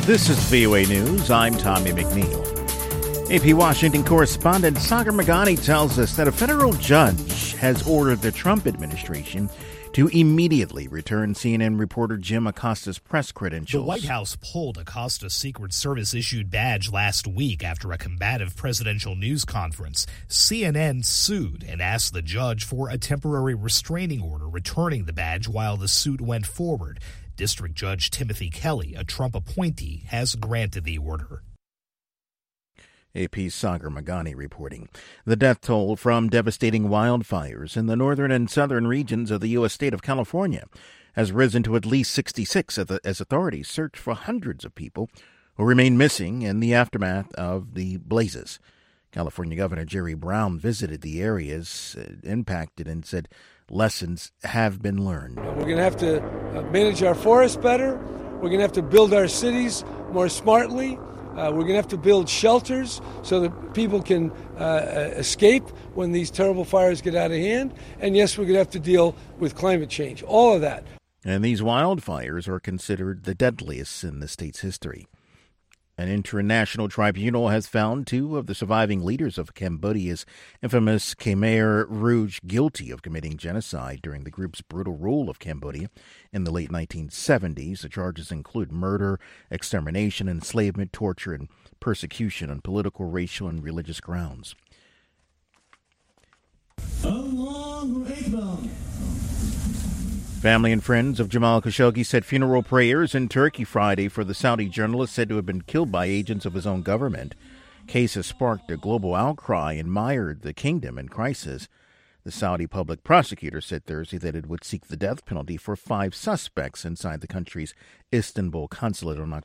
This is VOA News. I'm Tommy McNeil. AP Washington correspondent Sagar Meghani tells us that a federal judge has ordered the Trump administration to immediately return CNN reporter Jim Acosta's press credentials. The White House pulled Acosta's Secret Service-issued badge last week after a combative presidential news conference. CNN sued and asked the judge for a temporary restraining order returning the badge while the suit went forward. District Judge Timothy Kelly, a Trump appointee, has granted the order. AP's Sagar Meghani reporting. The death toll from devastating wildfires in the northern and southern regions of the U.S. state of California has risen to at least 66 as authorities search for hundreds of people who remain missing in the aftermath of the blazes. California Governor Jerry Brown visited the areas impacted and said lessons have been learned. We're going to have to manage our forests better. We're going to have to build our cities more smartly. We're going to have to build shelters so that people can escape when these terrible fires get out of hand. And yes, we're going to have to deal with climate change, all of that. And these wildfires are considered the deadliest in the state's history. An international tribunal has found two of the surviving leaders of Cambodia's infamous Khmer Rouge guilty of committing genocide during the group's brutal rule of Cambodia in the late 1970s. The charges include murder, extermination, enslavement, torture, and persecution on political, racial, and religious grounds. Family and friends of Jamal Khashoggi said funeral prayers in Turkey Friday for the Saudi journalist said to have been killed by agents of his own government. Case has sparked a global outcry and mired the kingdom in crisis. The Saudi public prosecutor said Thursday that it would seek the death penalty for 5 suspects inside the country's Istanbul consulate on